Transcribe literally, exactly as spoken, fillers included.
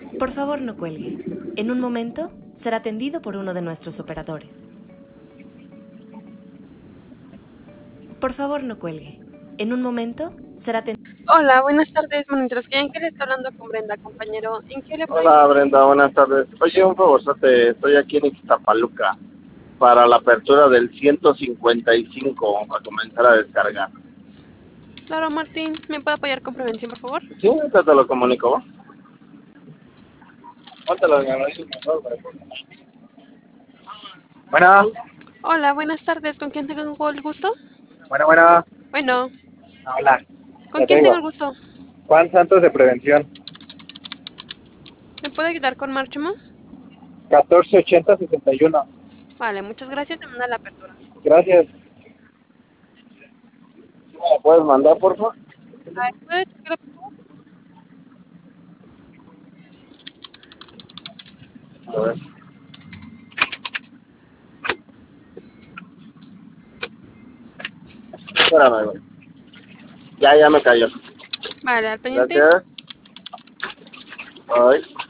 Por favor, no cuelgue. En un momento será atendido por uno de nuestros operadores. Por favor, no cuelgue. En un momento será atendido. Hola, buenas tardes, monitores. ¿En qué le está hablando con Brenda, compañero? ¿En qué le puedo Hola ayudar? Brenda, buenas tardes. Oye, un favorzote, estoy aquí en Ixtapaluca para la apertura del ciento cincuenta y cinco a comenzar a descargar. Claro, Martín. ¿Me puede apoyar con prevención, por favor? Sí, ahorita te lo comunico, ¿va? Póntelo en el oído, mejor, para que- Bueno, Hola, buenas tardes. ¿Con quién tengo el gusto? bueno, bueno. Bueno, Hola, ¿con ya quién tengo tengo. el gusto? Juan Santos de Prevención. ¿Me puede ayudar con Marchimo? catorce ochenta sesenta y uno. Vale, muchas gracias. Te manda la apertura. Gracias. ¿Me la puedes mandar, por favor? A ver, ¿puede checar, por favor? A ver. Espérame, güey. Ya, ya me cayó. Vale, al pendiente. Gracias. Ay.